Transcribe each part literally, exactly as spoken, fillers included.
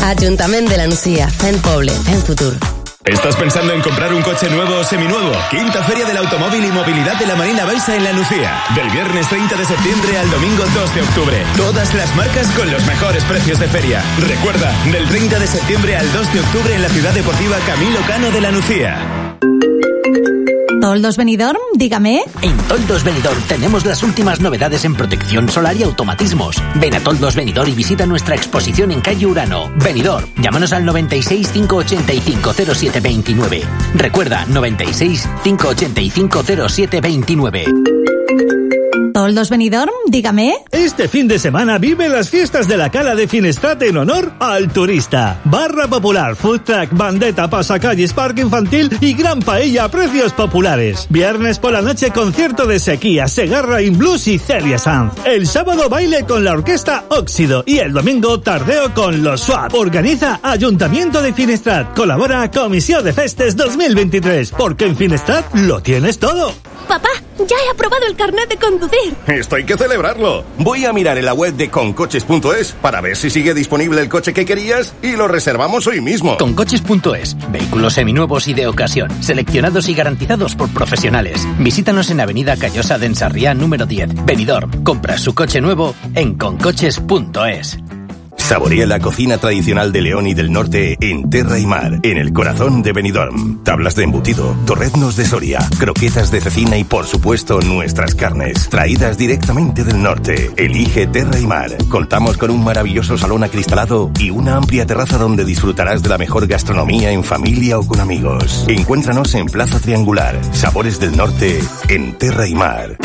Ajuntament de la Nucía, fent poble, fent futur. ¿Estás pensando en comprar un coche nuevo o seminuevo? Quinta Feria del Automóvil y Movilidad de la Marina Baixa en la Nucía. Del viernes treinta de septiembre al domingo dos de octubre. Todas las marcas con los mejores precios de feria. Recuerda, del treinta de septiembre al dos de octubre en la Ciudad Deportiva Camilo Cano de la Nucía. Toldos Benidorm, dígame. En Toldos Benidorm tenemos las últimas novedades en protección solar y automatismos. Ven a Toldos Benidorm y visita nuestra exposición en calle Urano. Benidorm, llámanos al noventa y seis, cinco ochenta y cinco, cero siete veintinueve. Recuerda, noventa y seis, cinco ochenta y cinco, cero siete veintinueve. Toldos Benidorm, dígame. Este fin de semana vive las fiestas de la Cala de Finestrat en honor al turista. Barra popular, food truck, bandeta, pasacalles, parque infantil y gran paella a precios populares. Viernes por la noche concierto de Sequía, Segarra in Blues y Celia Sanz. El sábado baile con la orquesta Óxido y el domingo tardeo con los Swap. Organiza Ayuntamiento de Finestrat. Colabora Comisión de Festes dos mil veintitrés. Porque en Finestrat lo tienes todo. Papá, ya he aprobado el carnet de conducir. Esto hay que celebrarlo. Voy a mirar en la web de concoches punto es para ver si sigue disponible el coche que querías y lo reservamos hoy mismo. Concoches punto es. Vehículos seminuevos y de ocasión, seleccionados y garantizados por profesionales. Visítanos en Avenida Callosa de Ensarriá número diez, Benidorm. Compra su coche nuevo en concoches punto es. Saborea la cocina tradicional de León y del Norte en Terra y Mar, en el corazón de Benidorm. Tablas de embutido, torreznos de Soria, croquetas de cecina y, por supuesto, nuestras carnes, traídas directamente del norte. Elige Terra y Mar. Contamos con un maravilloso salón acristalado y una amplia terraza donde disfrutarás de la mejor gastronomía en familia o con amigos. Encuéntranos en Plaza Triangular, Sabores del Norte, en Terra y Mar.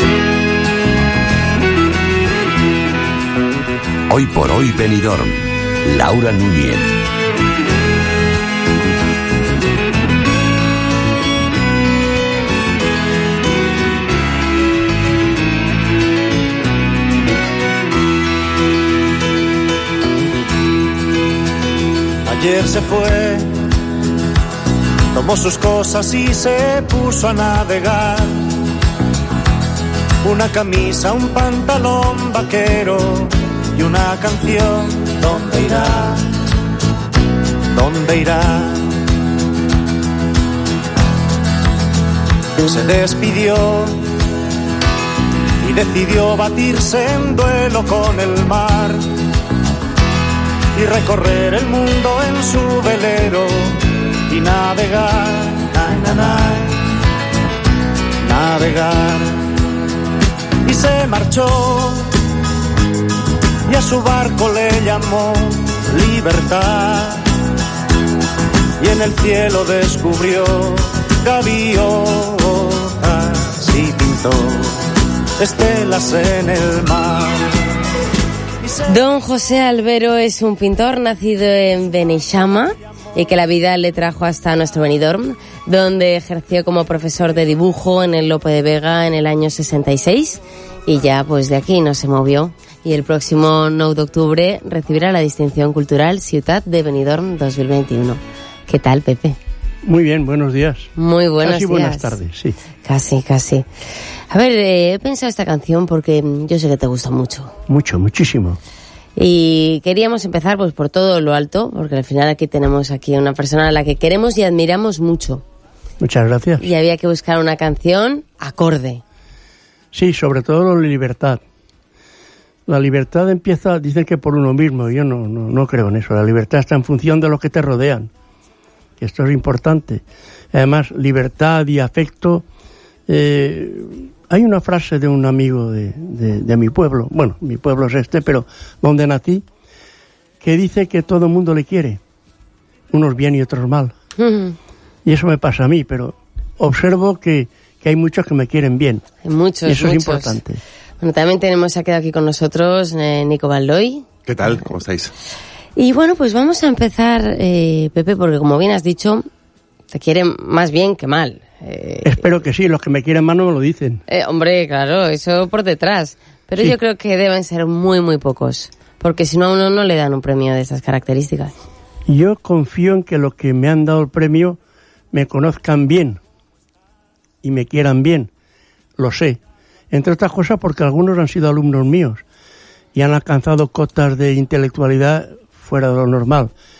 Hoy por hoy Benidorm, Laura Núñez. Ayer se fue, tomó sus cosas y se puso a navegar. Una camisa, un pantalón vaquero y una canción. ¿Dónde irá? ¿Dónde irá? Se despidió y decidió batirse en duelo con el mar y recorrer el mundo en su velero y navegar, na, na, na, navegar. Y se marchó y a su barco le llamó Libertad, y en el cielo descubrió gaviotas y pintó estelas en el mar. Don José Albero es un pintor nacido en Beneixama y que la vida le trajo hasta nuestro Benidorm, donde ejerció como profesor de dibujo en el Lope de Vega en el año sesenta y seis, y ya pues de aquí no se movió. Y el próximo nueve de octubre recibirá la distinción cultural Ciutat de Benidorm dos mil veintiuno. ¿Qué tal, Pepe? Muy bien, buenos días. Muy buenos casi días. Buenas tardes, sí. Casi, casi. A ver, eh, he pensado esta canción porque yo sé que te gusta mucho. Mucho, muchísimo. Y queríamos empezar pues por todo lo alto, porque al final aquí tenemos aquí una persona a la que queremos y admiramos mucho. Muchas gracias. Y había que buscar una canción acorde. Sí, sobre todo la libertad. La libertad empieza, dicen que por uno mismo. Yo no, no, no creo en eso. La libertad está en función de los que te rodean. Esto es importante. Además, libertad y afecto. Eh, hay una frase de un amigo de, de, de mi pueblo, bueno, mi pueblo es este, pero donde nací, que dice que todo el mundo le quiere, unos bien y otros mal. Uh-huh. Y eso me pasa a mí, pero observo que, que hay muchos que me quieren bien. Hay muchos, y eso muchos. Es importante. Bueno, también tenemos, se ha quedado aquí con nosotros eh, Nico Baldoy. ¿Qué tal? ¿Cómo estáis? Y bueno, pues vamos a empezar, eh, Pepe, porque como bien has dicho, te quieren más bien que mal. Eh, Espero que sí, los que me quieren mal no me lo dicen. Eh, hombre, claro, eso por detrás. Pero sí. Yo creo que deben ser muy, muy pocos, porque si no a uno no le dan un premio de esas características. Yo confío en que los que me han dado el premio me conozcan bien y me quieran bien, lo sé. Entre otras cosas porque algunos han sido alumnos míos y han alcanzado cotas de intelectualidad fuera de lo normal.